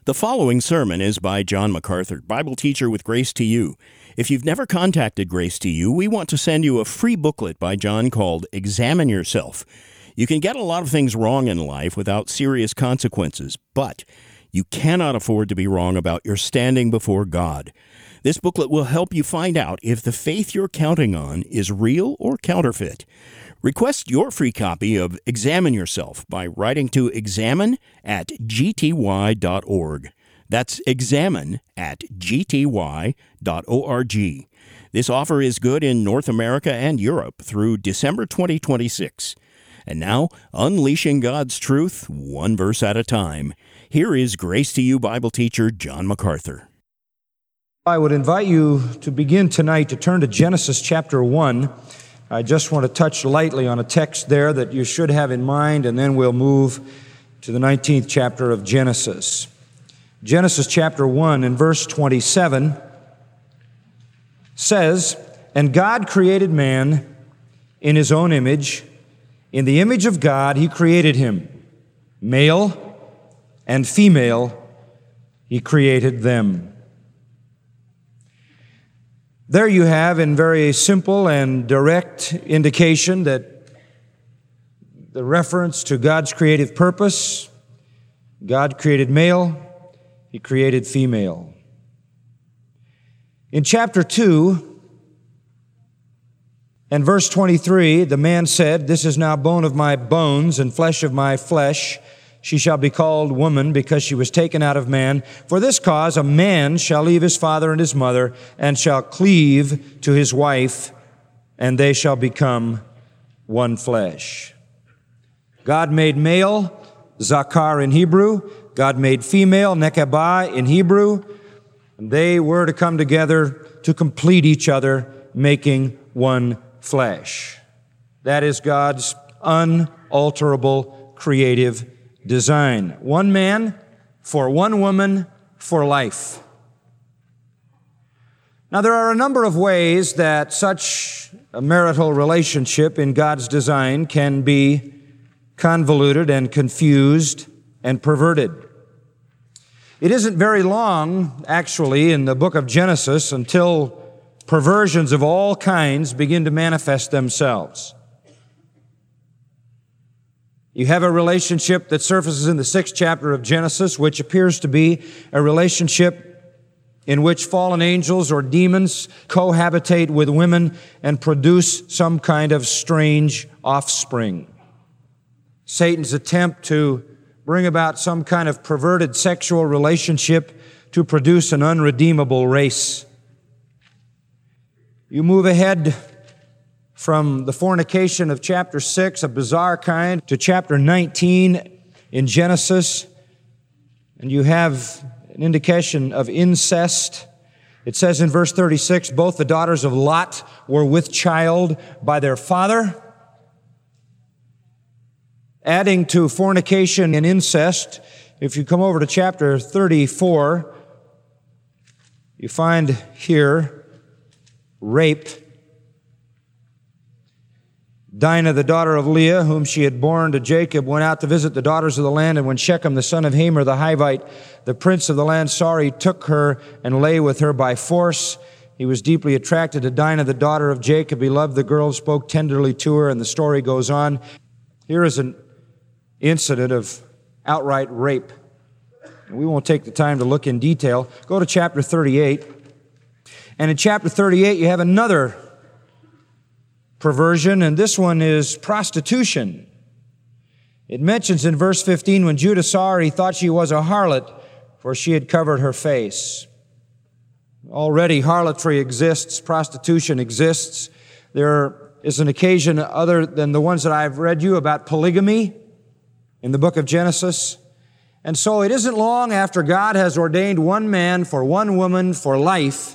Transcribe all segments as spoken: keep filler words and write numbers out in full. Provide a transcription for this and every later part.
The following sermon is by John MacArthur, Bible teacher with Grace to You. If you've never contacted Grace to You, we want to send you a free booklet by John called Examine Yourself. You can get a lot of things wrong in life without serious consequences, but you cannot afford to be wrong about your standing before God. This booklet will help you find out if the faith you're counting on is real or counterfeit. Request your free copy of Examine Yourself by writing to examine at g t y dot org. That's examine at g t y dot org. This offer is good in North America and Europe through December twenty twenty-six. And now, unleashing God's truth, one verse at a time. Here is Grace to You Bible teacher John MacArthur. I would invite you to begin tonight to turn to Genesis chapter one. I just want to touch lightly on a text there that you should have in mind, and then we'll move to the nineteenth chapter of Genesis. Genesis chapter one and verse twenty-seven says, "And God created man in his own image. In the image of God he created him. Male and female he created them." There you have, in very simple and direct indication, that the reference to God's creative purpose. God created male, He created female. In chapter two and verse twenty-three, the man said, "This is now bone of my bones and flesh of my flesh. She shall be called woman, because she was taken out of man. For this cause a man shall leave his father and his mother, and shall cleave to his wife, and they shall become one flesh." God made male, zakar in Hebrew. God made female, nekabah in Hebrew. And they were to come together to complete each other, making one flesh. That is God's unalterable creative design. One man for one woman for life. Now, there are a number of ways that such a marital relationship in God's design can be convoluted and confused and perverted. It isn't very long, actually, in the book of Genesis until perversions of all kinds begin to manifest themselves. You have a relationship that surfaces in the sixth chapter of Genesis, which appears to be a relationship in which fallen angels or demons cohabitate with women and produce some kind of strange offspring. Satan's attempt to bring about some kind of perverted sexual relationship to produce an unredeemable race. You move ahead from the fornication of chapter six, a bizarre kind, to chapter nineteen in Genesis, and you have an indication of incest. It says in verse thirty-six, "Both the daughters of Lot were with child by their father." Adding to fornication and incest, if you come over to chapter thirty-four, you find here rape. Dinah, the daughter of Leah, whom she had borne to Jacob, went out to visit the daughters of the land, and when Shechem, the son of Hamor the Hivite, the prince of the land, saw her, he took her and lay with her by force. He was deeply attracted to Dinah, the daughter of Jacob. He loved the girl, spoke tenderly to her, and the story goes on. Here is an incident of outright rape. We won't take the time to look in detail. Go to chapter thirty-eight. And in chapter thirty-eight, you have another perversion, and this one is prostitution. It mentions in verse fifteen, "When Judah saw her, he thought she was a harlot, for she had covered her face." Already harlotry exists, prostitution exists. There is an occasion other than the ones that I've read you about polygamy in the book of Genesis. And so it isn't long after God has ordained one man for one woman for life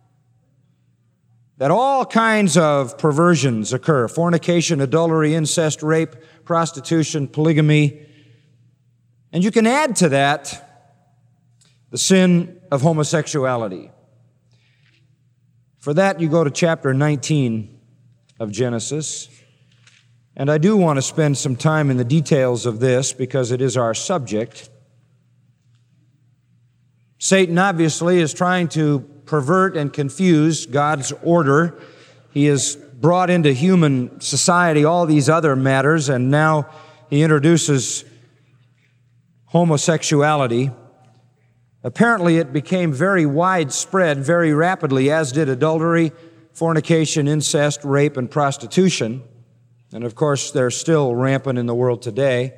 that all kinds of perversions occur: fornication, adultery, incest, rape, prostitution, polygamy. And you can add to that the sin of homosexuality. For that, you go to chapter nineteen of Genesis. And I do want to spend some time in the details of this because it is our subject. Satan obviously is trying to pervert and confuse God's order. He has brought into human society all these other matters, and now he introduces homosexuality. Apparently it became very widespread very rapidly, as did adultery, fornication, incest, rape, and prostitution. And of course, they're still rampant in the world today.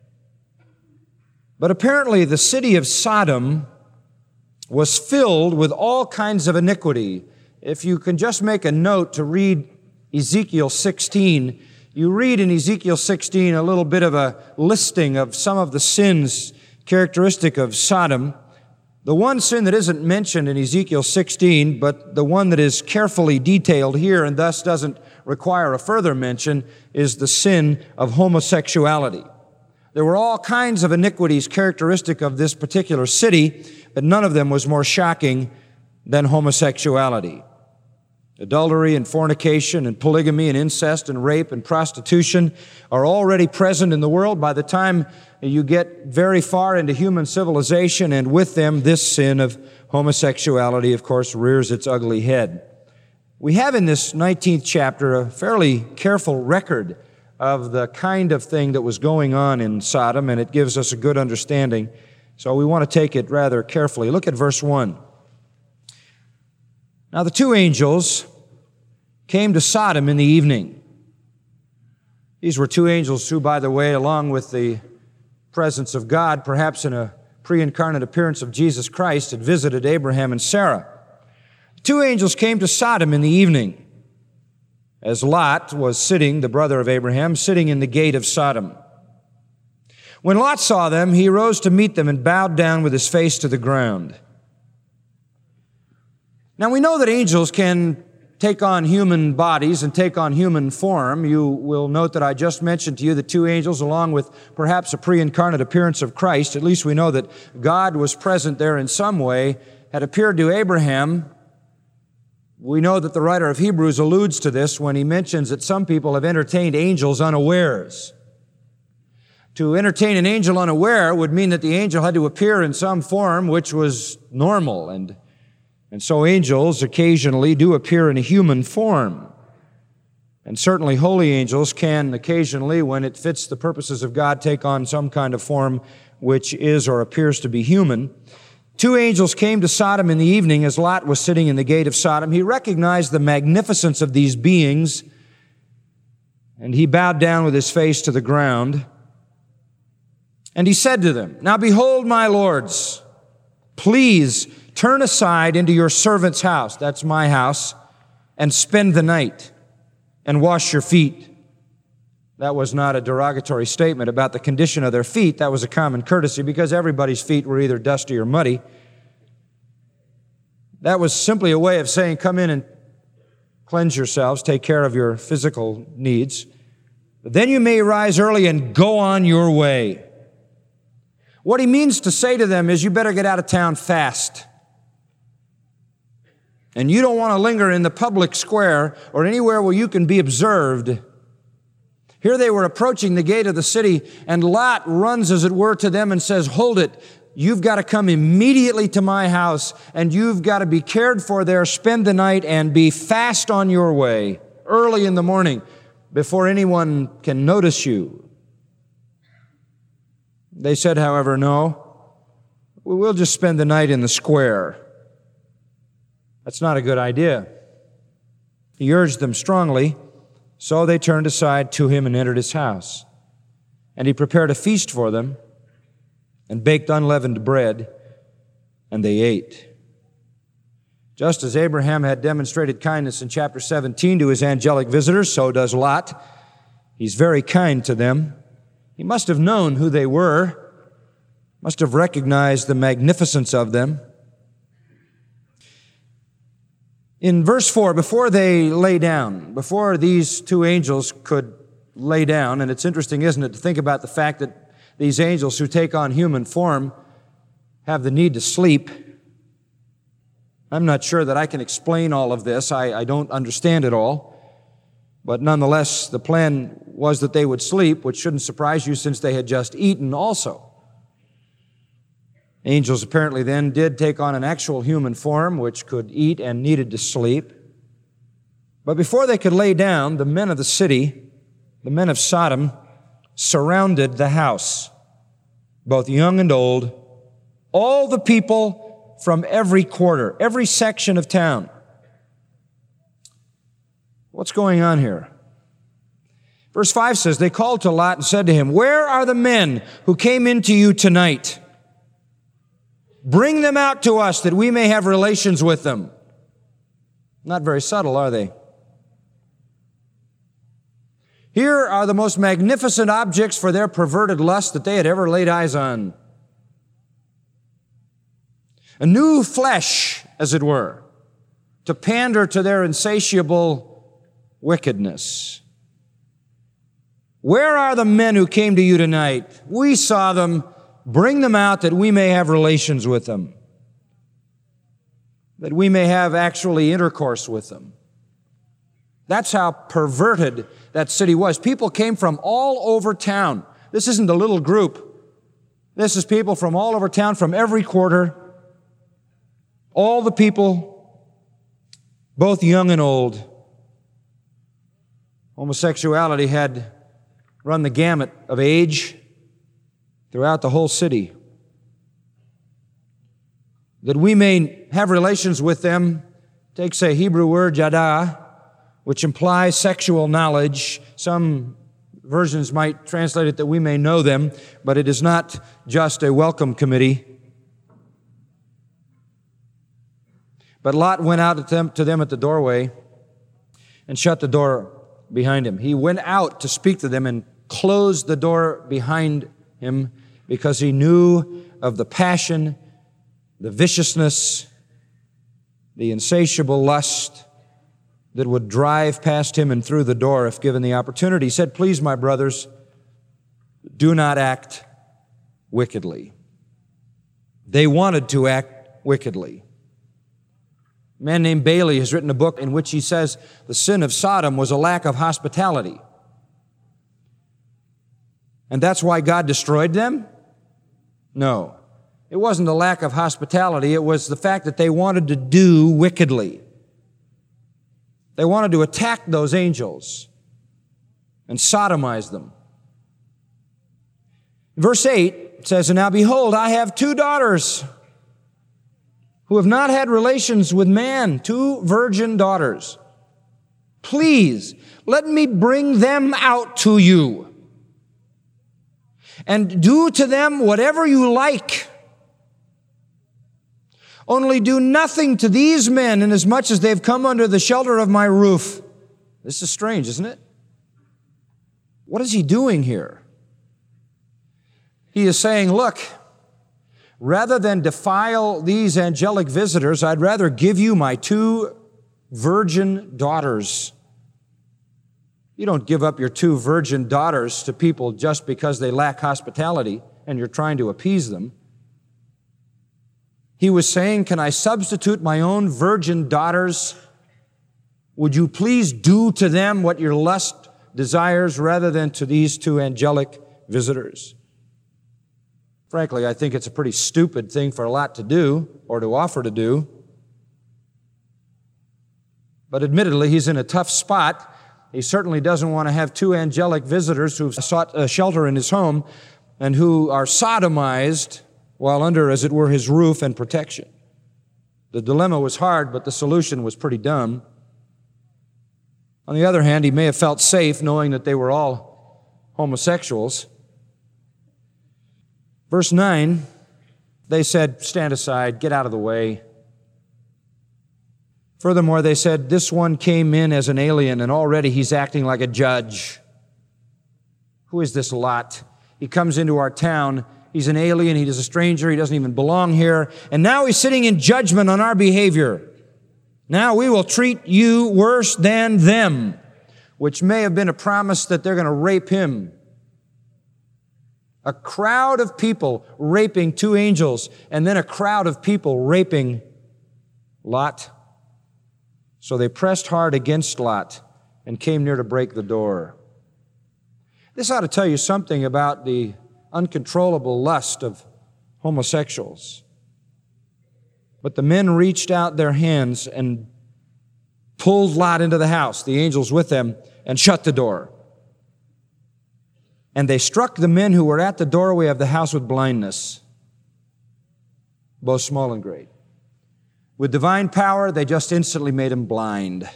But apparently the city of Sodom was filled with all kinds of iniquity. If you can just make a note to read Ezekiel sixteen, you read in Ezekiel sixteen a little bit of a listing of some of the sins characteristic of Sodom. The one sin that isn't mentioned in Ezekiel sixteen, but the one that is carefully detailed here and thus doesn't require a further mention, is the sin of homosexuality. There were all kinds of iniquities characteristic of this particular city, but none of them was more shocking than homosexuality. Adultery and fornication and polygamy and incest and rape and prostitution are already present in the world by the time you get very far into human civilization, and with them this sin of homosexuality, of course, rears its ugly head. We have in this nineteenth chapter a fairly careful record of the kind of thing that was going on in Sodom, and it gives us a good understanding. So we want to take it rather carefully. Look at verse one. Now the two angels came to Sodom in the evening. These were two angels who, by the way, along with the presence of God, perhaps in a pre-incarnate appearance of Jesus Christ, had visited Abraham and Sarah. Two angels came to Sodom in the evening, as Lot was sitting, the brother of Abraham, sitting in the gate of Sodom. When Lot saw them, he rose to meet them and bowed down with his face to the ground. Now we know that angels can take on human bodies and take on human form. You will note that I just mentioned to you the two angels, along with perhaps a pre-incarnate appearance of Christ. At least we know that God was present there in some way, had appeared to Abraham. We know that the writer of Hebrews alludes to this when he mentions that some people have entertained angels unawares. To entertain an angel unaware would mean that the angel had to appear in some form which was normal, and And so angels occasionally do appear in a human form. And certainly holy angels can occasionally, when it fits the purposes of God, take on some kind of form which is or appears to be human. Two angels came to Sodom in the evening as Lot was sitting in the gate of Sodom. He recognized the magnificence of these beings, and he bowed down with his face to the ground. And he said to them, "Now behold, my lords, please turn aside into your servant's house," that's my house, "and spend the night and wash your feet." That was not a derogatory statement about the condition of their feet. That was a common courtesy because everybody's feet were either dusty or muddy. That was simply a way of saying, come in and cleanse yourselves, take care of your physical needs. Then you may rise early and go on your way. What he means to say to them is, you better get out of town fast. And you don't want to linger in the public square or anywhere where you can be observed. Here they were approaching the gate of the city, and Lot runs, as it were, to them and says, "Hold it. You've got to come immediately to my house, and you've got to be cared for there, spend the night, and be fast on your way, early in the morning, before anyone can notice you." They said, however, "No, we'll just spend the night in the square." That's not a good idea. He urged them strongly, so they turned aside to him and entered his house. And he prepared a feast for them and baked unleavened bread, and they ate. Just as Abraham had demonstrated kindness in chapter seventeen to his angelic visitors, so does Lot. He's very kind to them. He must have known who they were, must have recognized the magnificence of them. In verse four, before they lay down, before these two angels could lay down, and it's interesting, isn't it, to think about the fact that these angels who take on human form have the need to sleep. I'm not sure that I can explain all of this. I, I don't understand it all. But nonetheless, the plan was that they would sleep, which shouldn't surprise you since they had just eaten also. Angels apparently then did take on an actual human form, which could eat and needed to sleep. But before they could lay down, the men of the city, the men of Sodom, surrounded the house, both young and old, all the people from every quarter, every section of town. What's going on here? Verse five says, they called to Lot and said to him, "Where are the men who came into you tonight? Bring them out to us that we may have relations with them." Not very subtle, are they? Here are the most magnificent objects for their perverted lust that they had ever laid eyes on. A new flesh, as it were, to pander to their insatiable wickedness. Where are the men who came to you tonight? We saw them. Bring them out that we may have relations with them, that we may have actually intercourse with them. That's how perverted that city was. People came from all over town. This isn't a little group. This is people from all over town, from every quarter. All the people, both young and old. Homosexuality had run the gamut of age throughout the whole city. That we may have relations with them takes a Hebrew word, yadah, which implies sexual knowledge. Some versions might translate it that we may know them, but it is not just a welcome committee. But Lot went out to them, to them at the doorway and shut the door behind him. He went out to speak to them and closed the door behind him because he knew of the passion, the viciousness, the insatiable lust that would drive past him and through the door if given the opportunity. He said, "Please, my brothers, do not act wickedly." They wanted to act wickedly. A man named Bailey has written a book in which he says the sin of Sodom was a lack of hospitality. And that's why God destroyed them? No. It wasn't a lack of hospitality. It was the fact that they wanted to do wickedly. They wanted to attack those angels and sodomize them. Verse eight says, "And now behold, I have two daughters who have not had relations with man, two virgin daughters. Please, let me bring them out to you. And do to them whatever you like. Only do nothing to these men inasmuch as they've come under the shelter of my roof." This is strange, isn't it? What is he doing here? He is saying, look, rather than defile these angelic visitors, I'd rather give you my two virgin daughters. You don't give up your two virgin daughters to people just because they lack hospitality and you're trying to appease them. He was saying, can I substitute my own virgin daughters? Would you please do to them what your lust desires rather than to these two angelic visitors? Frankly, I think it's a pretty stupid thing for Lot to do or to offer to do. But admittedly, he's in a tough spot. He certainly doesn't want to have two angelic visitors who've sought a shelter in his home and who are sodomized while under, as it were, his roof and protection. The dilemma was hard, but the solution was pretty dumb. On the other hand, he may have felt safe knowing that they were all homosexuals. Verse nine, they said, "Stand aside, get out of the way." Furthermore, they said, "This one came in as an alien, and already he's acting like a judge. Who is this Lot? He comes into our town. He's an alien. He is a stranger. He doesn't even belong here. And now he's sitting in judgment on our behavior. Now we will treat you worse than them," which may have been a promise that they're going to rape him. A crowd of people raping two angels, and then a crowd of people raping Lot. So they pressed hard against Lot and came near to break the door. This ought to tell you something about the uncontrollable lust of homosexuals. But the men reached out their hands and pulled Lot into the house, the angels with them, and shut the door. And they struck the men who were at the doorway of the house with blindness, both small and great. With divine power, they just instantly made him blind.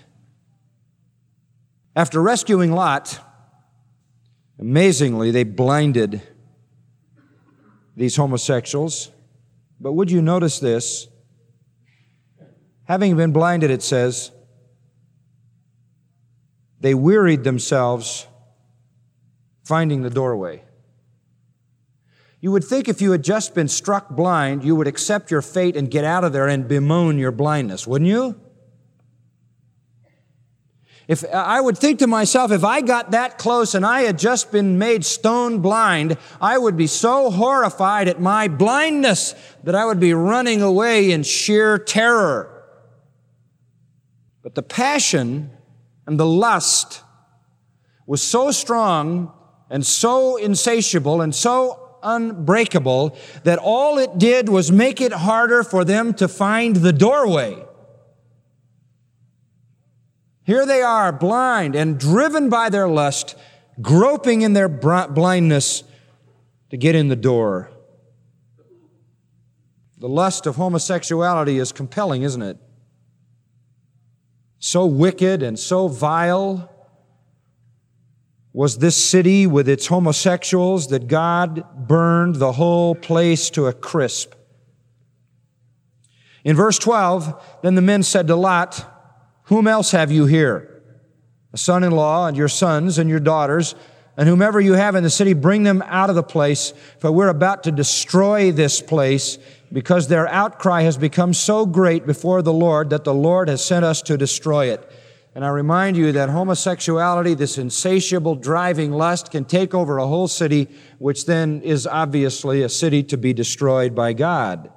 After rescuing Lot, amazingly, they blinded these homosexuals. But would you notice this? Having been blinded, it says, they wearied themselves finding the doorway. You would think if you had just been struck blind, you would accept your fate and get out of there and bemoan your blindness, wouldn't you? If I would think to myself, if I got that close and I had just been made stone blind, I would be so horrified at my blindness that I would be running away in sheer terror. But the passion and the lust was so strong and so insatiable and so unbreakable that all it did was make it harder for them to find the doorway. Here they are, blind and driven by their lust, groping in their blindness to get in the door. The lust of homosexuality is compelling, isn't it? So wicked and so vile was this city with its homosexuals that God burned the whole place to a crisp. In verse twelve, then the men said to Lot, "Whom else have you here? A son-in-law and your sons and your daughters, and whomever you have in the city, bring them out of the place, for we're about to destroy this place, because their outcry has become so great before the Lord that the Lord has sent us to destroy it." And I remind you that homosexuality, this insatiable driving lust, can take over a whole city, which then is obviously a city to be destroyed by God.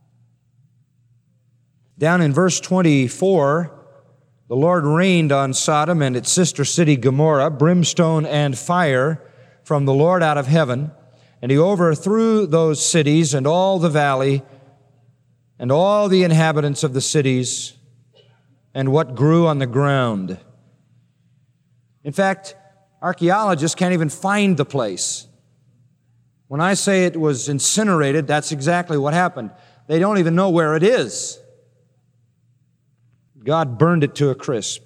Down in verse twenty-four, the Lord rained on Sodom and its sister city Gomorrah, brimstone and fire from the Lord out of heaven, and He overthrew those cities and all the valley and all the inhabitants of the cities and what grew on the ground. In fact, archaeologists can't even find the place. When I say it was incinerated, that's exactly what happened. They don't even know where it is. God burned it to a crisp.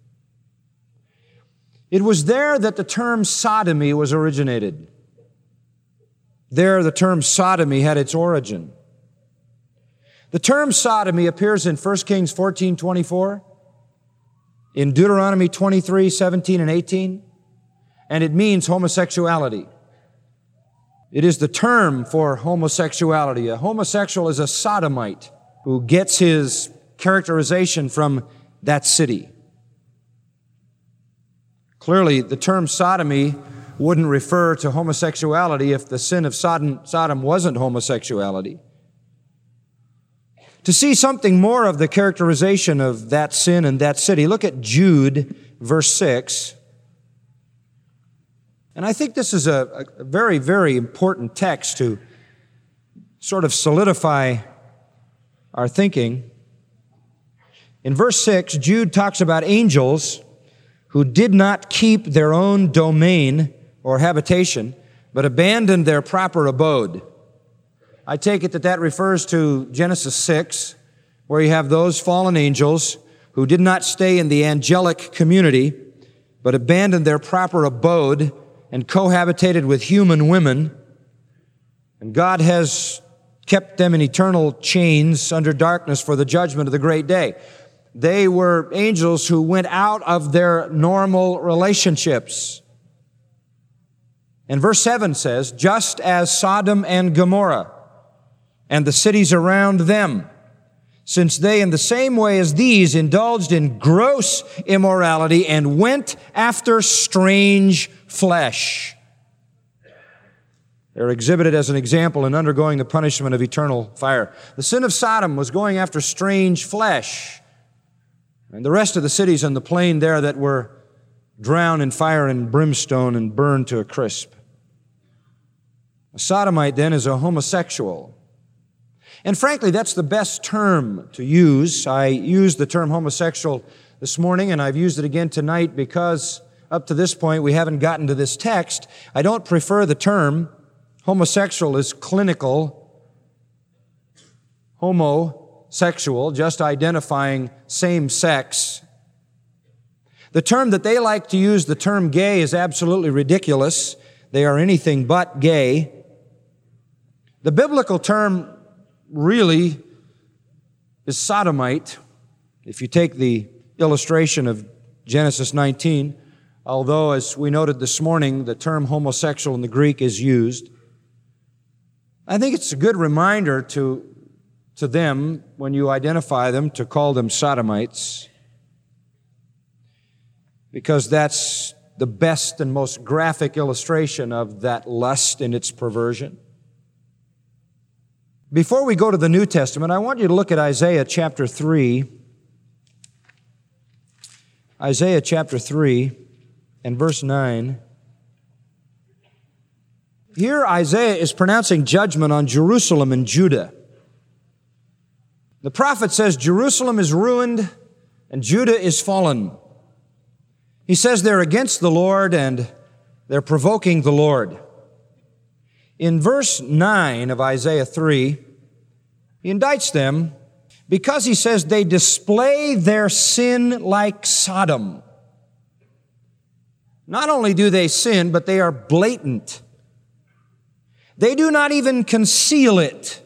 It was there that the term sodomy was originated. There, the term sodomy had its origin. The term sodomy appears in First Kings fourteen twenty-four, in Deuteronomy twenty-three seventeen and eighteen, and it means homosexuality. It is the term for homosexuality. A homosexual is a sodomite who gets his characterization from that city. Clearly, the term sodomy wouldn't refer to homosexuality if the sin of Sodom, Sodom wasn't homosexuality. To see something more of the characterization of that sin and that city, look at Jude, verse six. And I think this is a, a very, very important text to sort of solidify our thinking. In verse six, Jude talks about angels who did not keep their own domain or habitation, but abandoned their proper abode. I take it that that refers to Genesis six, where you have those fallen angels who did not stay in the angelic community, but abandoned their proper abode and cohabitated with human women. And God has kept them in eternal chains under darkness for the judgment of the great day. They were angels who went out of their normal relationships. And verse seven says, just as Sodom and Gomorrah and the cities around them, since they in the same way as these indulged in gross immorality and went after strange flesh. They're exhibited as an example in undergoing the punishment of eternal fire. The sin of Sodom was going after strange flesh. And the rest of the cities on the plain there that were drowned in fire and brimstone and burned to a crisp. A sodomite then is a homosexual. And frankly, that's the best term to use. I used the term homosexual this morning, and I've used it again tonight because up to this point we haven't gotten to this text. I don't prefer the term. Homosexual is clinical. Homosexual, just identifying same sex. The term that they like to use, the term gay, is absolutely ridiculous. They are anything but gay. The biblical term really is sodomite. If you take the illustration of Genesis nineteen, although, as we noted this morning, the term homosexual in the Greek is used, I think it's a good reminder to, to them, when you identify them, to call them sodomites, because that's the best and most graphic illustration of that lust in its perversion. Before we go to the New Testament, I want you to look at Isaiah chapter three. Isaiah chapter three and verse nine. Here Isaiah is pronouncing judgment on Jerusalem and Judah. The prophet says Jerusalem is ruined and Judah is fallen. He says they're against the Lord and they're provoking the Lord. In verse nine of Isaiah three, he indicts them because he says they display their sin like Sodom. Not only do they sin, but they are blatant. They do not even conceal it.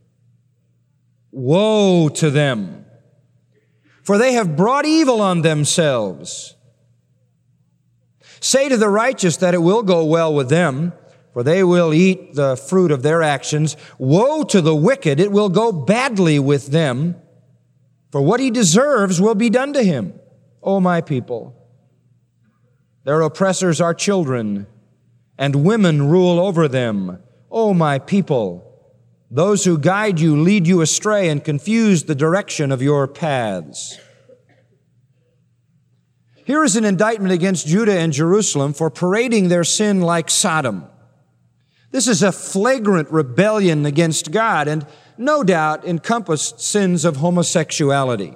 Woe to them, for they have brought evil on themselves. Say to the righteous that it will go well with them, for they will eat the fruit of their actions. Woe to the wicked, it will go badly with them, for what he deserves will be done to him. O my people, their oppressors are children, and women rule over them. O my people, those who guide you lead you astray and confuse the direction of your paths. Here is an indictment against Judah and Jerusalem for parading their sin like Sodom. This is a flagrant rebellion against God and no doubt encompassed sins of homosexuality.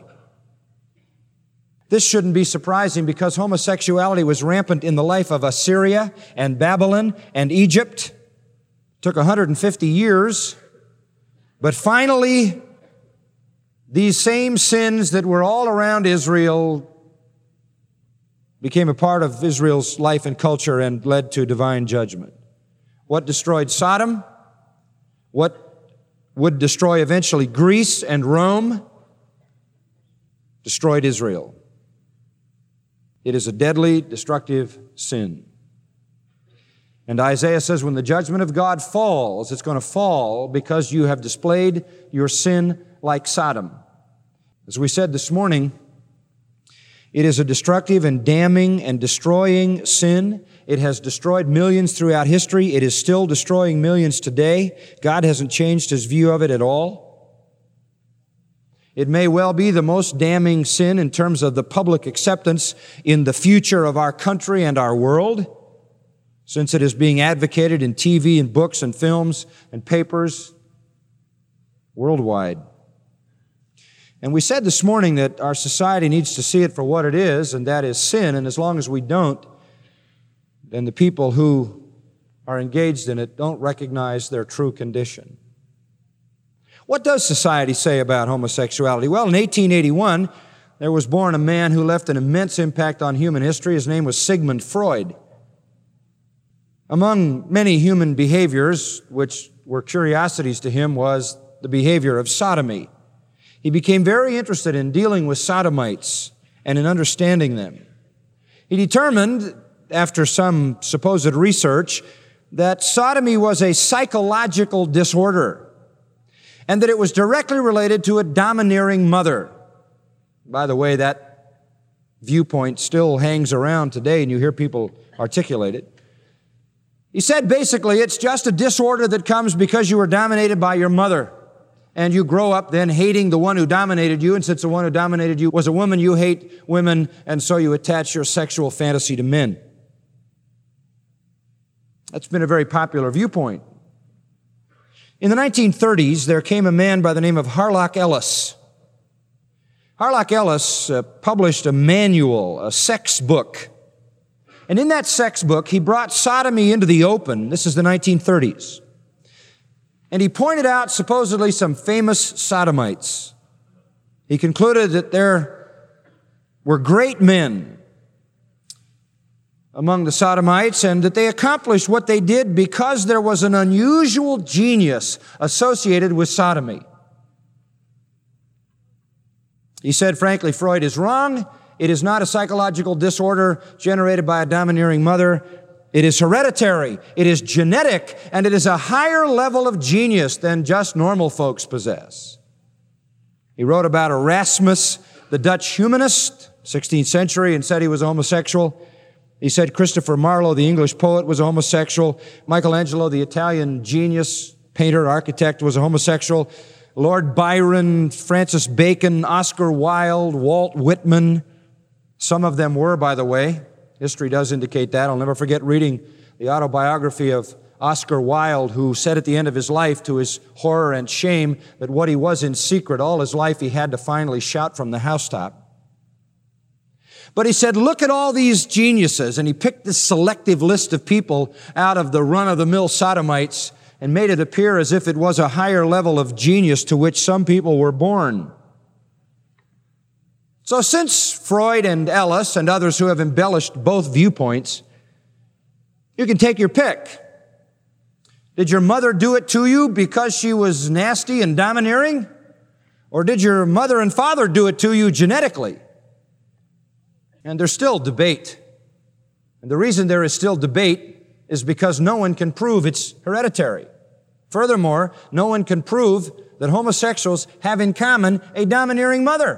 This shouldn't be surprising because homosexuality was rampant in the life of Assyria and Babylon and Egypt. It took one hundred fifty years, but finally, these same sins that were all around Israel became a part of Israel's life and culture and led to divine judgment. What destroyed Sodom? What would destroy eventually Greece and Rome? Destroyed Israel. It is a deadly, destructive sin. And Isaiah says when the judgment of God falls, it's going to fall because you have displayed your sin like Sodom. As we said this morning, it is a destructive and damning and destroying sin. It has destroyed millions throughout history. It is still destroying millions today. God hasn't changed His view of it at all. It may well be the most damning sin in terms of the public acceptance in the future of our country and our world, since it is being advocated in T V and books and films and papers worldwide. And we said this morning that our society needs to see it for what it is, and that is sin. And as long as we don't, then the people who are engaged in it don't recognize their true condition. What does society say about homosexuality? Well, in eighteen eighty-one, there was born a man who left an immense impact on human history. His name was Sigmund Freud. Among many human behaviors, which were curiosities to him, was the behavior of sodomy. He became very interested in dealing with sodomites and in understanding them. He determined, after some supposed research, that sodomy was a psychological disorder and that it was directly related to a domineering mother. By the way, that viewpoint still hangs around today, and you hear people articulate it. He said basically it's just a disorder that comes because you were dominated by your mother. And you grow up then hating the one who dominated you, and since the one who dominated you was a woman, you hate women, and so you attach your sexual fantasy to men. That's been a very popular viewpoint. In the nineteen thirties, there came a man by the name of Harlock Ellis. Harlock Ellis uh, published a manual, a sex book. And in that sex book, he brought sodomy into the open. This is the nineteen thirties. And he pointed out supposedly some famous sodomites. He concluded that there were great men among the sodomites and that they accomplished what they did because there was an unusual genius associated with sodomy. He said, frankly, Freud is wrong. It is not a psychological disorder generated by a domineering mother. It is hereditary, it is genetic, and it is a higher level of genius than just normal folks possess. He wrote about Erasmus, the Dutch humanist, sixteenth century, and said he was homosexual. He said Christopher Marlowe, the English poet, was a homosexual. Michelangelo, the Italian genius, painter, architect, was a homosexual. Lord Byron, Francis Bacon, Oscar Wilde, Walt Whitman. Some of them were, by the way. History does indicate that. I'll never forget reading the autobiography of Oscar Wilde, who said at the end of his life, to his horror and shame, that what he was in secret all his life he had to finally shout from the housetop. But he said, look at all these geniuses, and he picked this selective list of people out of the run-of-the-mill sodomites and made it appear as if it was a higher level of genius to which some people were born. So since Freud and Ellis and others who have embellished both viewpoints, you can take your pick. Did your mother do it to you because she was nasty and domineering? Or did your mother and father do it to you genetically? And there's still debate. And the reason there is still debate is because no one can prove it's hereditary. Furthermore, no one can prove that homosexuals have in common a domineering mother.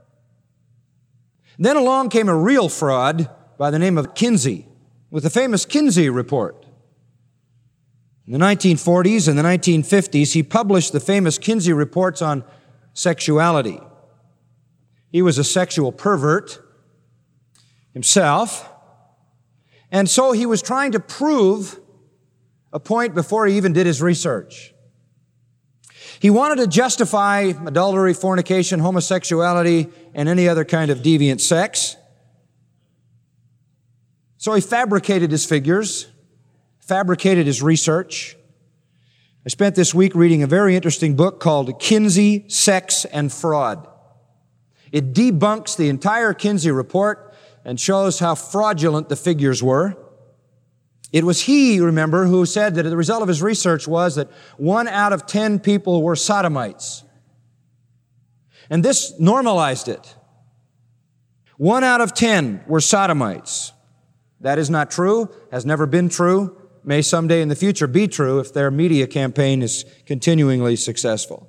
Then along came a real fraud by the name of Kinsey, with the famous Kinsey Report. In the nineteen forties and the nineteen fifties, he published the famous Kinsey Reports on sexuality. He was a sexual pervert himself, and so he was trying to prove a point before he even did his research. He wanted to justify adultery, fornication, homosexuality, and any other kind of deviant sex. So he fabricated his figures, fabricated his research. I spent this week reading a very interesting book called Kinsey, Sex, and Fraud. It debunks the entire Kinsey Report and shows how fraudulent the figures were. It was he, remember, who said that the result of his research was that one out of ten people were sodomites. And this normalized it. One out of ten were sodomites. That is not true, has never been true, may someday in the future be true if their media campaign is continuingly successful.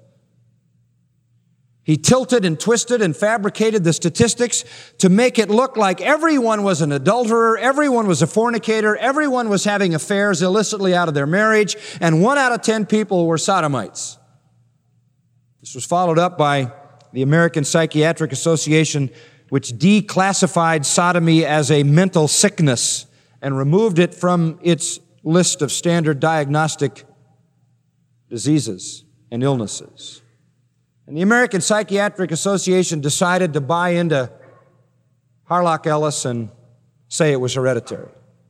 He tilted and twisted and fabricated the statistics to make it look like everyone was an adulterer, everyone was a fornicator, everyone was having affairs illicitly out of their marriage, and one out of ten people were sodomites. This was followed up by the American Psychiatric Association, which declassified sodomy as a mental sickness and removed it from its list of standard diagnostic diseases and illnesses. And the American Psychiatric Association decided to buy into Harlock Ellis and say it was hereditary.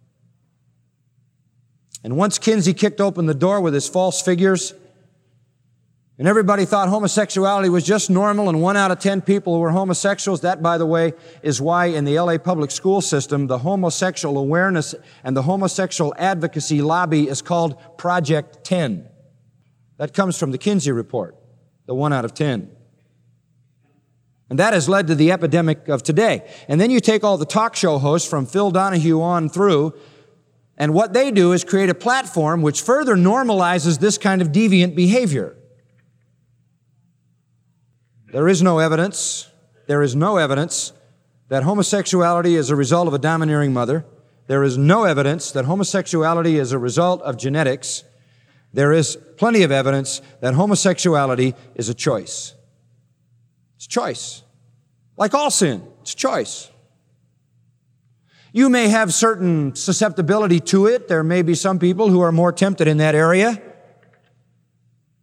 And once Kinsey kicked open the door with his false figures, and everybody thought homosexuality was just normal and one out of ten people were homosexuals, that, by the way, is why in the L A public school system, the homosexual awareness and the homosexual advocacy lobby is called Project ten. That comes from the Kinsey Report. The one out of ten. And that has led to the epidemic of today. And then you take all the talk show hosts from Phil Donahue on through, and what they do is create a platform which further normalizes this kind of deviant behavior. There is no evidence, there is no evidence that homosexuality is a result of a domineering mother. There is no evidence that homosexuality is a result of genetics. There is plenty of evidence that homosexuality is a choice. It's a choice. Like all sin, it's a choice. You may have certain susceptibility to it. There may be some people who are more tempted in that area.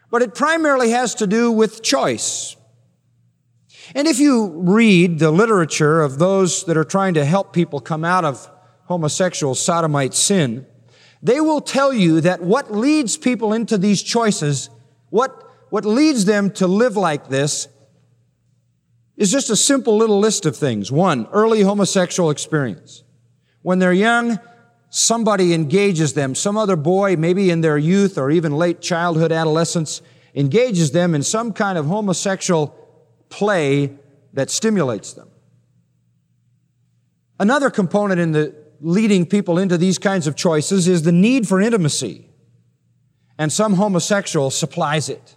But it primarily has to do with choice. And if you read the literature of those that are trying to help people come out of homosexual sodomite sin, they will tell you that what leads people into these choices, what, what leads them to live like this, is just a simple little list of things. One, early homosexual experience. When they're young, somebody engages them. Some other boy, maybe in their youth or even late childhood, adolescence, engages them in some kind of homosexual play that stimulates them. Another component in the leading people into these kinds of choices is the need for intimacy. And some homosexual supplies it.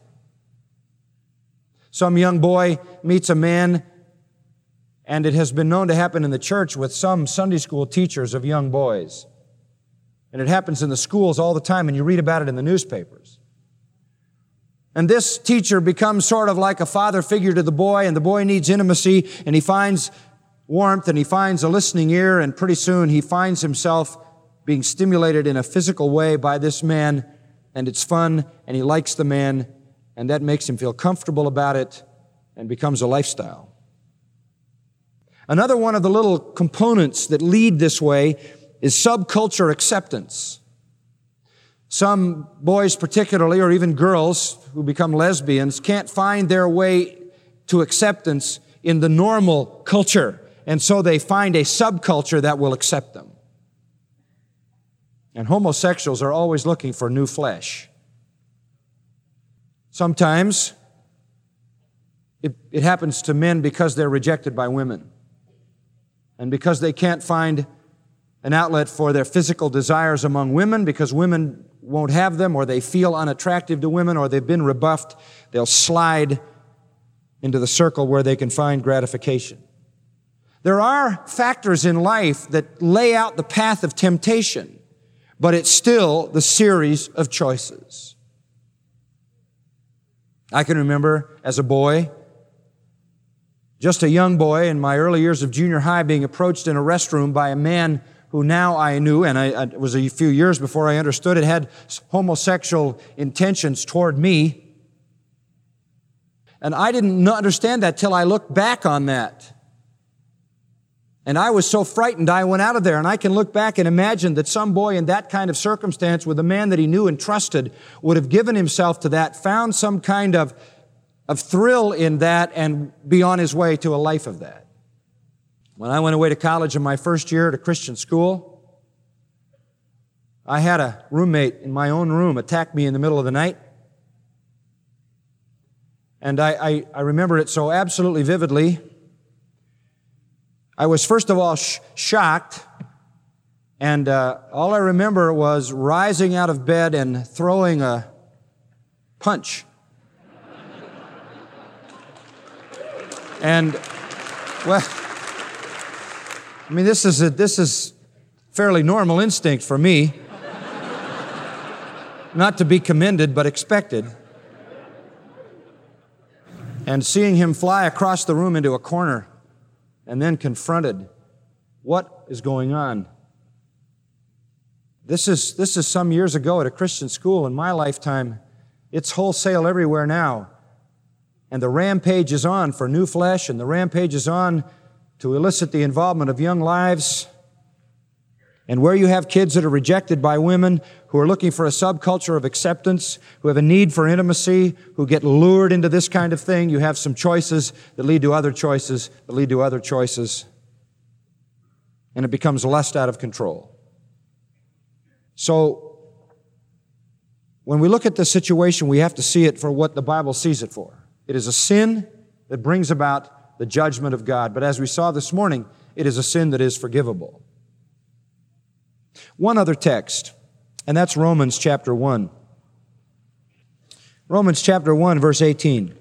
Some young boy meets a man, and it has been known to happen in the church with some Sunday school teachers of young boys. And it happens in the schools all the time, and you read about it in the newspapers. And this teacher becomes sort of like a father figure to the boy, and the boy needs intimacy, and he finds warmth, and he finds a listening ear, and pretty soon he finds himself being stimulated in a physical way by this man, and it's fun, and he likes the man, and that makes him feel comfortable about it and becomes a lifestyle. Another one of the little components that lead this way is subculture acceptance. Some boys particularly, or even girls who become lesbians, can't find their way to acceptance in the normal culture, and so they find a subculture that will accept them. And homosexuals are always looking for new flesh. Sometimes it, it happens to men because they're rejected by women, and because they can't find an outlet for their physical desires among women, because women won't have them, or they feel unattractive to women, or they've been rebuffed, they'll slide into the circle where they can find gratification. There are factors in life that lay out the path of temptation, but it's still the series of choices. I can remember as a boy, just a young boy in my early years of junior high, being approached in a restroom by a man who now I knew, and I, I, it was a few years before I understood it, had homosexual intentions toward me. And I didn't understand that till I looked back on that. And I was so frightened, I went out of there. And I can look back and imagine that some boy in that kind of circumstance with a man that he knew and trusted would have given himself to that, found some kind of, of thrill in that, and be on his way to a life of that. When I went away to college in my first year at a Christian school, I had a roommate in my own room attack me in the middle of the night. And I, I, I remember it so absolutely vividly. I was first of all sh- shocked, and uh, all I remember was rising out of bed and throwing a punch. And, well, I mean, this is a, this is fairly normal instinct for me. Not to be commended, but expected. And seeing him fly across the room into a corner, and then confronted, what is going on? This is, this is some years ago at a Christian school. In my lifetime, it's wholesale everywhere now. And the rampage is on for new flesh, and the rampage is on to elicit the involvement of young lives. And where you have kids that are rejected by women, who are looking for a subculture of acceptance, who have a need for intimacy, who get lured into this kind of thing, you have some choices that lead to other choices, that lead to other choices. And it becomes lust out of control. So, when we look at the situation, we have to see it for what the Bible sees it for. It is a sin that brings about the judgment of God. But as we saw this morning, it is a sin that is forgivable. One other text, and that's Romans chapter one. Romans chapter one, verse eighteen.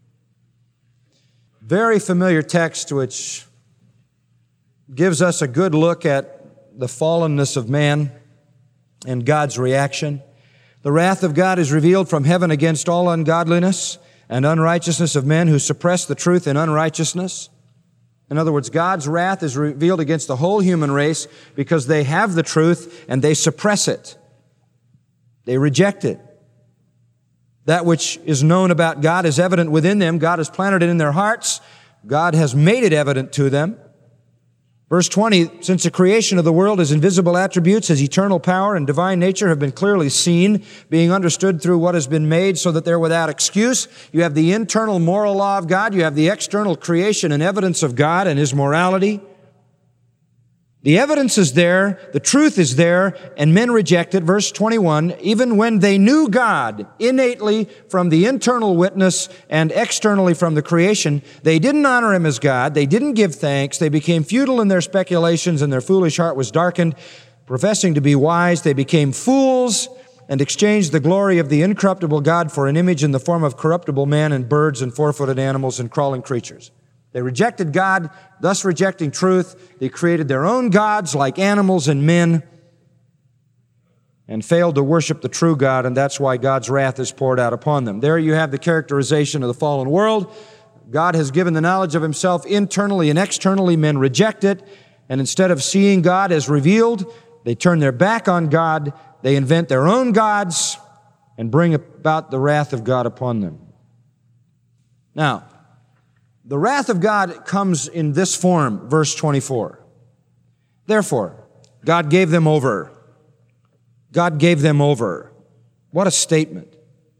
Very familiar text which gives us a good look at the fallenness of man and God's reaction. The wrath of God is revealed from heaven against all ungodliness and unrighteousness of men who suppress the truth in unrighteousness. In other words, God's wrath is revealed against the whole human race because they have the truth and they suppress it. They reject it. That which is known about God is evident within them. God has planted it in their hearts. God has made it evident to them. Verse twenty, since the creation of the world, his invisible attributes, his eternal power and divine nature have been clearly seen, being understood through what has been made, so that they're without excuse. You have the internal moral law of God. You have the external creation and evidence of God and his morality. The evidence is there, the truth is there, and men reject it. Verse twenty-one, even when they knew God innately from the internal witness and externally from the creation, they didn't honor him as God, they didn't give thanks, they became futile in their speculations, and their foolish heart was darkened. Professing to be wise, they became fools and exchanged the glory of the incorruptible God for an image in the form of corruptible man and birds and four-footed animals and crawling creatures. They rejected God, thus rejecting truth. They created their own gods like animals and men and failed to worship the true God, and that's why God's wrath is poured out upon them. There you have the characterization of the fallen world. God has given the knowledge of himself internally and externally. Men reject it, and instead of seeing God as revealed, they turn their back on God. They invent their own gods and bring about the wrath of God upon them. Now, the wrath of God comes in this form, verse twenty-four. Therefore, God gave them over. God gave them over. What a statement.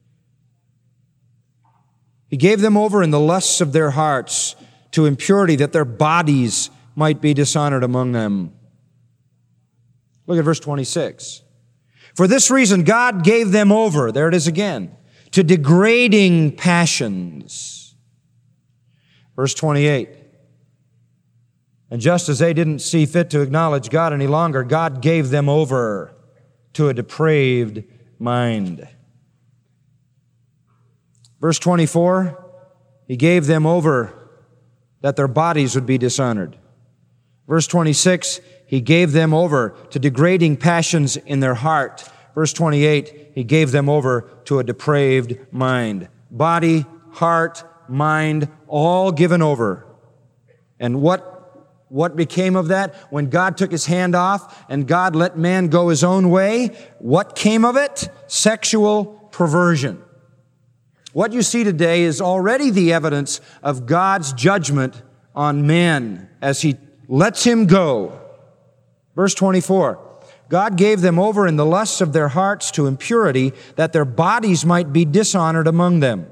He gave them over in the lusts of their hearts to impurity, that their bodies might be dishonored among them. Look at verse twenty-six. For this reason, God gave them over, there it is again, to degrading passions. Verse twenty-eight, and just as they didn't see fit to acknowledge God any longer, God gave them over to a depraved mind. Verse twenty-four, he gave them over that their bodies would be dishonored. Verse twenty-six, he gave them over to degrading passions in their heart. Verse twenty-eight, he gave them over to a depraved mind. Body, heart, mind, all given over. And what, what became of that? When God took his hand off and God let man go his own way, what came of it? Sexual perversion. What you see today is already the evidence of God's judgment on man as he lets him go. Verse twenty-four, God gave them over in the lusts of their hearts to impurity, that their bodies might be dishonored among them.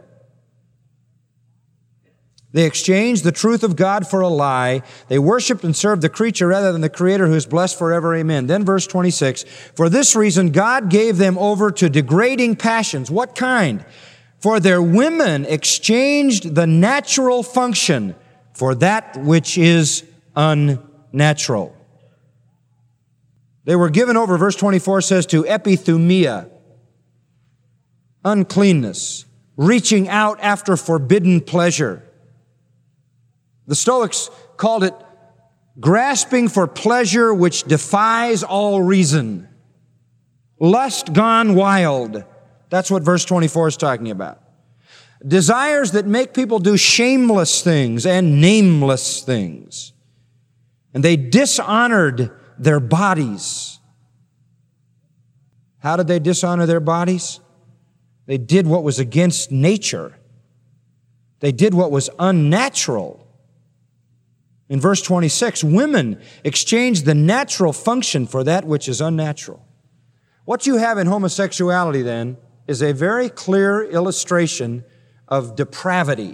They exchanged the truth of God for a lie. They worshiped and served the creature rather than the Creator, who is blessed forever. Amen. Then verse twenty-six, for this reason God gave them over to degrading passions. What kind? For their women exchanged the natural function for that which is unnatural. They were given over, verse twenty-four says, to epithumia, uncleanness, reaching out after forbidden pleasure. The Stoics called it grasping for pleasure which defies all reason. Lust gone wild. That's what verse twenty-four is talking about. Desires that make people do shameless things and nameless things. And they dishonored their bodies. How did they dishonor their bodies? They did what was against nature. They did what was unnatural. In verse twenty-six, women exchanged the natural function for that which is unnatural. What you have in homosexuality, then, is a very clear illustration of depravity,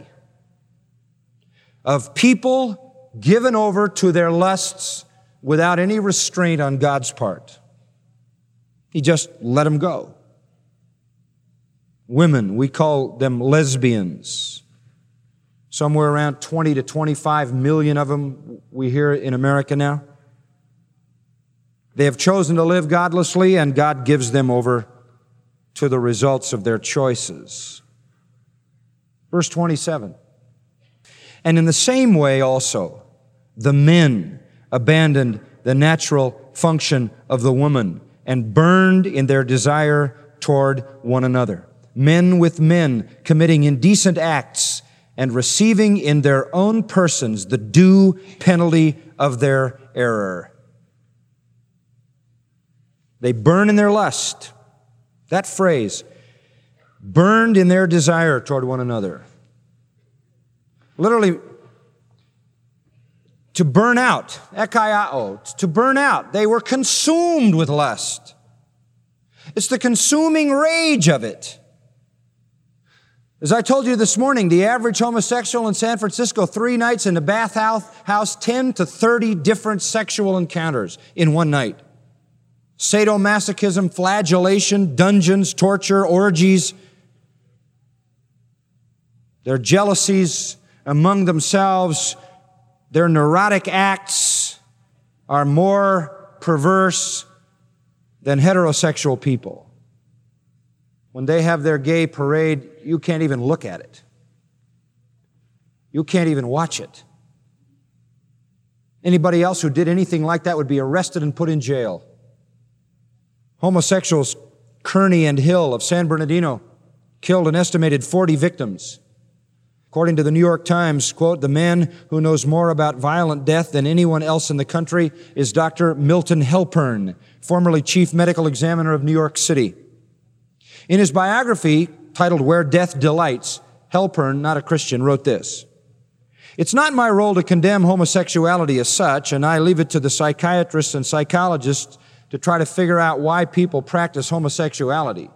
of people given over to their lusts without any restraint on God's part. He just let them go. Women, we call them lesbians. Somewhere around twenty to twenty-five million of them we hear in America now. They have chosen to live godlessly, and God gives them over to the results of their choices. Verse twenty-seven. And in the same way also, the men abandoned the natural function of the woman and burned in their desire toward one another. Men with men committing indecent acts and receiving in their own persons the due penalty of their error. They burn in their lust. That phrase, burned in their desire toward one another. Literally, to burn out, ekaiao, to burn out. They were consumed with lust. It's the consuming rage of it. As I told you this morning, the average homosexual in San Francisco, three nights in the bathhouse, ten to thirty different sexual encounters in one night. Sadomasochism, flagellation, dungeons, torture, orgies. Their jealousies among themselves, their neurotic acts are more perverse than heterosexual people. When they have their gay parade, you can't even look at it. You can't even watch it. Anybody else who did anything like that would be arrested and put in jail. Homosexuals, Kearney and Hill of San Bernardino, killed an estimated forty victims. According to the New York Times, quote, the man who knows more about violent death than anyone else in the country is Doctor Milton Halpern, formerly chief medical examiner of New York City. In his biography, titled Where Death Delights, Halpern, not a Christian, wrote this. It's not my role to condemn homosexuality as such, and I leave it to the psychiatrists and psychologists to try to figure out why people practice homosexuality.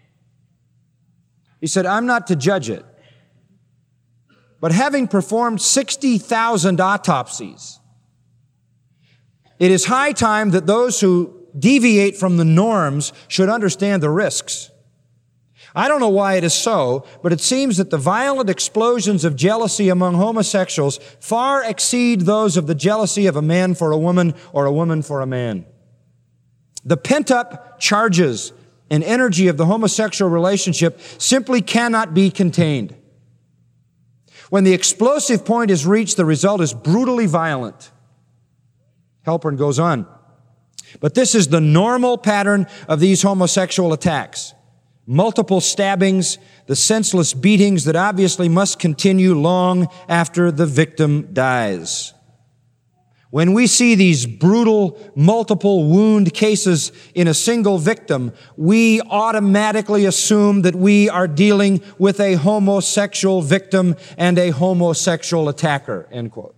He said, I'm not to judge it. But having performed sixty thousand autopsies, it is high time that those who deviate from the norms should understand the risks. I don't know why it is so, but it seems that the violent explosions of jealousy among homosexuals far exceed those of the jealousy of a man for a woman or a woman for a man. The pent-up charges and energy of the homosexual relationship simply cannot be contained. When the explosive point is reached, the result is brutally violent. Halpern goes on. But this is the normal pattern of these homosexual attacks. Multiple stabbings, the senseless beatings that obviously must continue long after the victim dies. When we see these brutal, multiple wound cases in a single victim, we automatically assume that we are dealing with a homosexual victim and a homosexual attacker, end quote.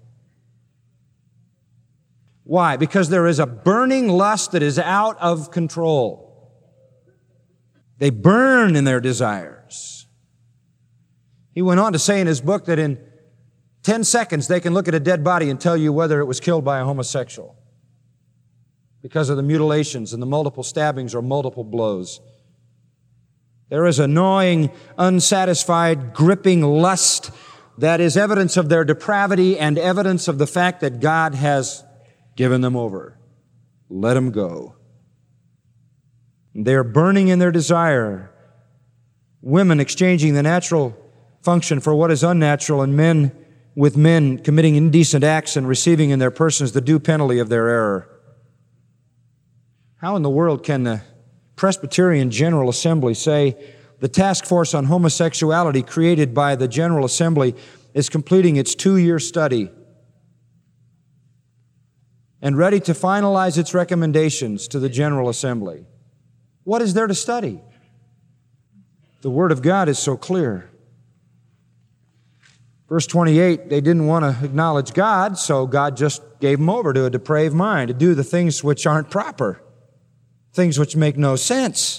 Why? Because there is a burning lust that is out of control. They burn in their desires. He went on to say in his book that in ten seconds they can look at a dead body and tell you whether it was killed by a homosexual because of the mutilations and the multiple stabbings or multiple blows. There is a gnawing, unsatisfied, gripping lust that is evidence of their depravity and evidence of the fact that God has given them over. Let them go. They are burning in their desire. Women exchanging the natural function for what is unnatural, and men with men committing indecent acts and receiving in their persons the due penalty of their error. How in the world can the Presbyterian General Assembly say the task force on homosexuality created by the General Assembly is completing its two-year study and ready to finalize its recommendations to the General Assembly? What is there to study? The Word of God is so clear. Verse twenty-eight, they didn't want to acknowledge God, so God just gave them over to a depraved mind to do the things which aren't proper, things which make no sense.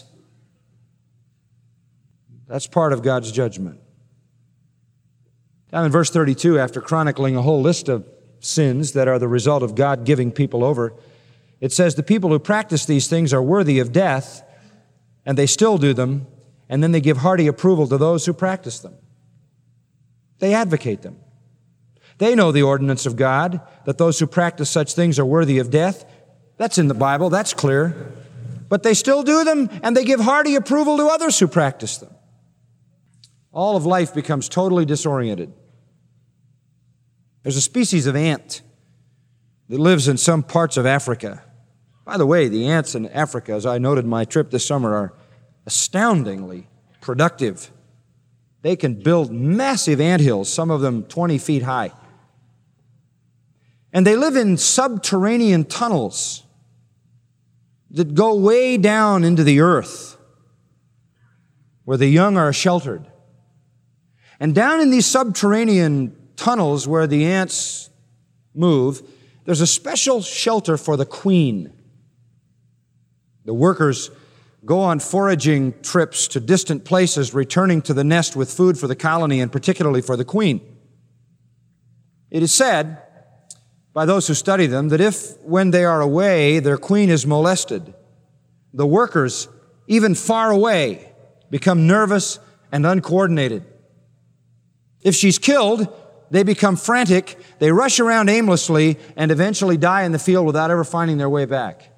That's part of God's judgment. Down in verse thirty-two, after chronicling a whole list of sins that are the result of God giving people over, it says, the people who practice these things are worthy of death, and they still do them, and then they give hearty approval to those who practice them. They advocate them. They know the ordinance of God, that those who practice such things are worthy of death. That's in the Bible, that's clear. But they still do them, and they give hearty approval to others who practice them. All of life becomes totally disoriented. There's a species of ant that lives in some parts of Africa. By the way, the ants in Africa, as I noted in my trip this summer, are astoundingly productive. They can build massive anthills, some of them twenty feet high. And they live in subterranean tunnels that go way down into the earth. where the young are sheltered. And down in these subterranean tunnels where the ants move, there's a special shelter for the queen. The workers go on foraging trips to distant places, returning to the nest with food for the colony and particularly for the queen. It is said by those who study them that if, when they are away, their queen is molested, the workers, even far away, become nervous and uncoordinated. If she's killed, they become frantic, they rush around aimlessly, and eventually die in the field without ever finding their way back.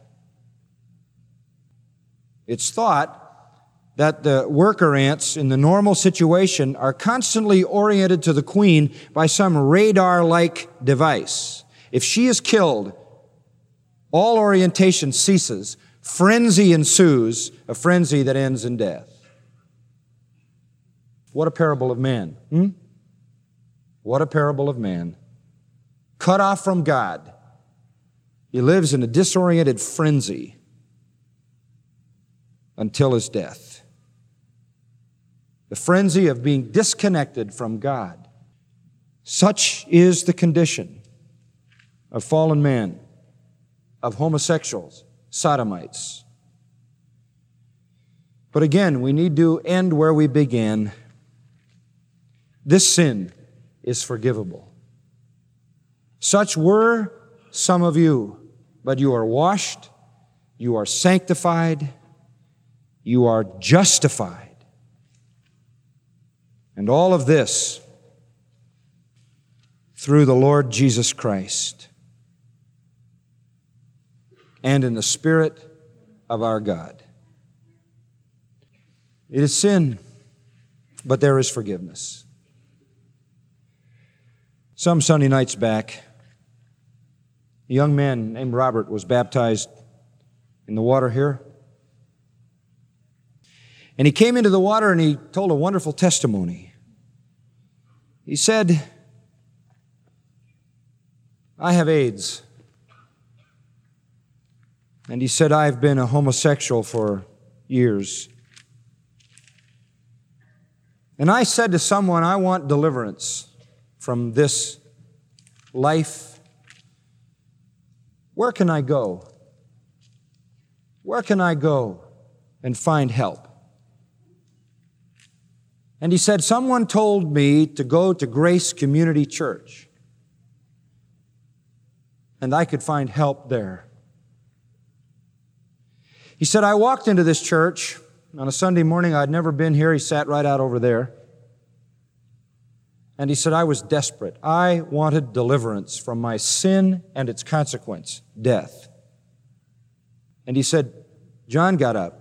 It's thought that the worker ants in the normal situation are constantly oriented to the queen by some radar-like device. If she is killed, all orientation ceases, frenzy ensues, a frenzy that ends in death. What a parable of man, hmm? What a parable of man. Cut off from God, he lives in a disoriented frenzy until his death. The frenzy of being disconnected from God. Such is the condition of fallen man, of homosexuals, sodomites. But again, we need to end where we began. This sin is forgivable. Such were some of you, but you are washed, you are sanctified, you are justified. And all of this through the Lord Jesus Christ and in the Spirit of our God. It is sin, but there is forgiveness. Some Sunday nights back, a young man named Robert was baptized in the water here. And he came into the water and he told a wonderful testimony. He said, I have AIDS. And he said, I've been a homosexual for years. And I said to someone, I want deliverance from this life. Where can I go? Where can I go and find help? And he said, someone told me to go to Grace Community Church, and I could find help there. He said, I walked into this church on a Sunday morning. I'd never been here. He sat right out over there. And he said, I was desperate. I wanted deliverance from my sin and its consequence, death. And he said, John got up,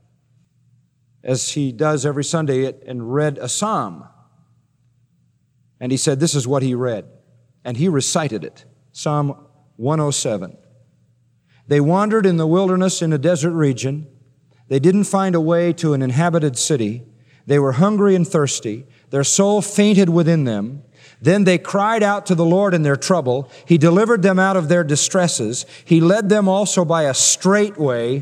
as he does every Sunday, and read a psalm. And he said, this is what he read. And he recited it, Psalm one oh seven. They wandered in the wilderness in a desert region. They didn't find a way to an inhabited city. They were hungry and thirsty. Their soul fainted within them. Then they cried out to the Lord in their trouble. He delivered them out of their distresses. He led them also by a straight way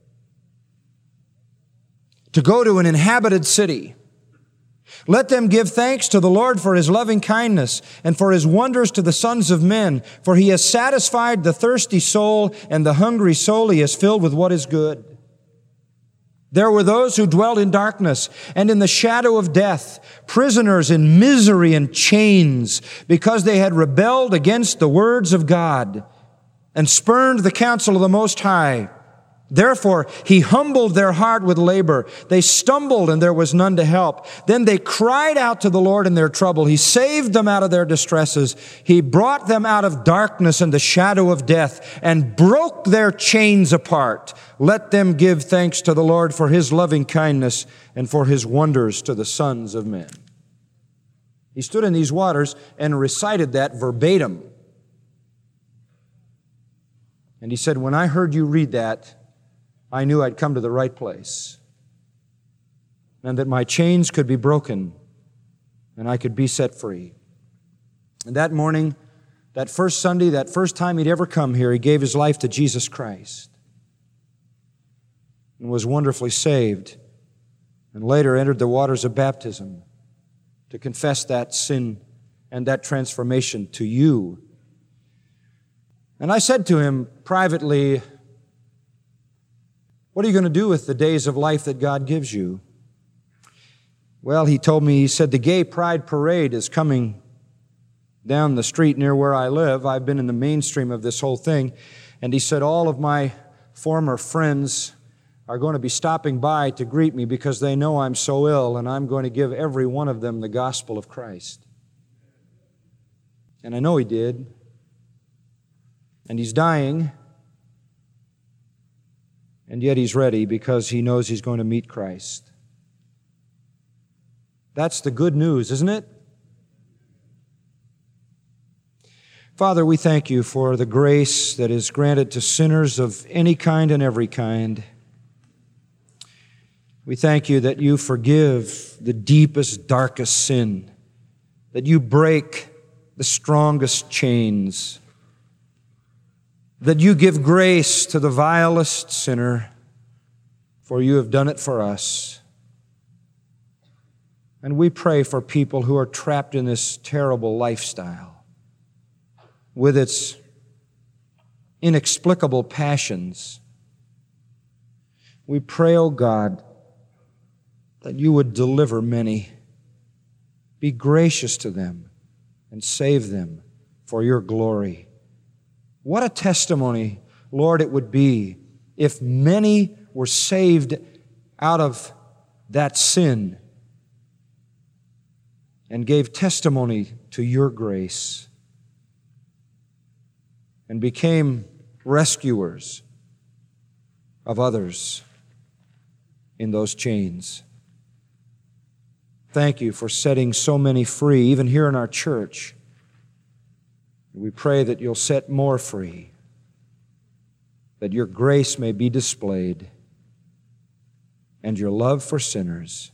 to go to an inhabited city. Let them give thanks to the Lord for His loving kindness and for His wonders to the sons of men, for He has satisfied the thirsty soul, and the hungry soul He has filled with what is good. There were those who dwelt in darkness and in the shadow of death, prisoners in misery and chains, because they had rebelled against the words of God and spurned the counsel of the Most High. Therefore, He humbled their heart with labor. They stumbled, and there was none to help. Then they cried out to the Lord in their trouble. He saved them out of their distresses. He brought them out of darkness and the shadow of death and broke their chains apart. Let them give thanks to the Lord for His loving kindness and for His wonders to the sons of men. He stood in these waters and recited that verbatim. And he said, when I heard you read that, I knew I'd come to the right place, and that my chains could be broken and I could be set free. And that morning, that first Sunday, that first time he'd ever come here, he gave his life to Jesus Christ and was wonderfully saved and later entered the waters of baptism to confess that sin and that transformation to you. And I said to him privately, what are you going to do with the days of life that God gives you? Well, he told me, he said, the gay pride parade is coming down the street near where I live. I've been in the mainstream of this whole thing. And he said, all of my former friends are going to be stopping by to greet me because they know I'm so ill, and I'm going to give every one of them the gospel of Christ. And I know he did. And he's dying. And yet he's ready because he knows he's going to meet Christ. That's the good news, isn't it? Father, we thank you for the grace that is granted to sinners of any kind and every kind. We thank you that you forgive the deepest, darkest sin, that you break the strongest chains, that you give grace to the vilest sinner, for you have done it for us. And we pray for people who are trapped in this terrible lifestyle with its inexplicable passions. We pray, O God, that you would deliver many. Be gracious to them and save them for your glory. What a testimony, Lord, it would be if many were saved out of that sin and gave testimony to your grace and became rescuers of others in those chains. Thank you for setting so many free, even here in our church. We pray that you'll set more free, that your grace may be displayed, and your love for sinners.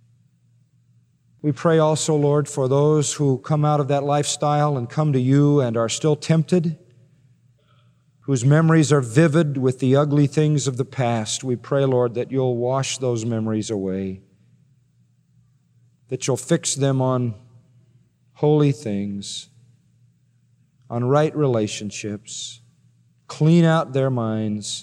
We pray also, Lord, for those who come out of that lifestyle and come to you and are still tempted, whose memories are vivid with the ugly things of the past. We pray, Lord, that you'll wash those memories away, that you'll fix them on holy things, on right relationships, clean out their minds,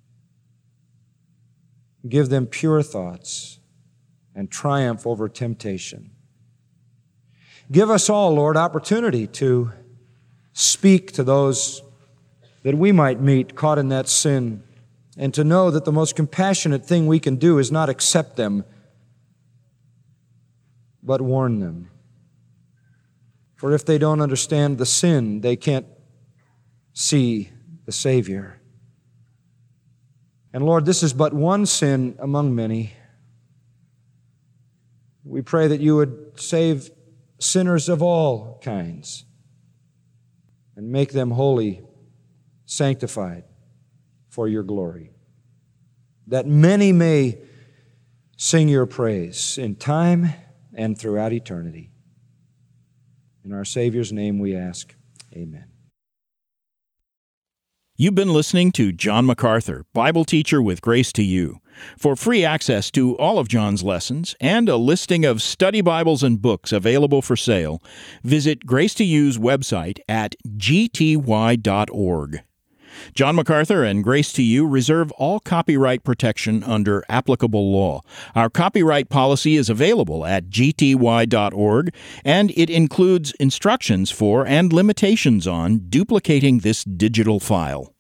give them pure thoughts, and triumph over temptation. Give us all, Lord, opportunity to speak to those that we might meet caught in that sin, and to know that the most compassionate thing we can do is not accept them, but warn them. For if they don't understand the sin, they can't see the Savior. And Lord, this is but one sin among many. We pray that you would save sinners of all kinds and make them holy, sanctified for your glory, that many may sing your praise in time and throughout eternity. In our Savior's name we ask, amen. You've been listening to John MacArthur, Bible teacher with Grace to You. For free access to all of John's lessons and a listing of study Bibles and books available for sale, visit Grace to You's website at g t y dot org. John MacArthur and Grace to You reserve all copyright protection under applicable law. Our copyright policy is available at g t y dot org, and it includes instructions for and limitations on duplicating this digital file.